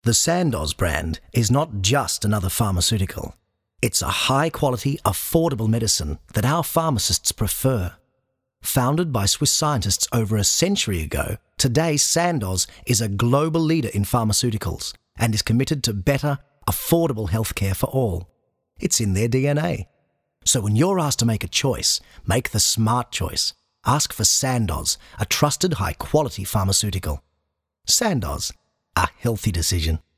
The Sandoz brand is not just another pharmaceutical. It's a high-quality, affordable medicine that our pharmacists prefer. Founded by Swiss scientists over a century ago, today Sandoz is a global leader in pharmaceuticals and is committed to better, affordable healthcare for all. It's in their DNA. So when you're asked to make a choice, make the smart choice. Ask for Sandoz, a trusted high-quality pharmaceutical. Sandoz, a healthy decision.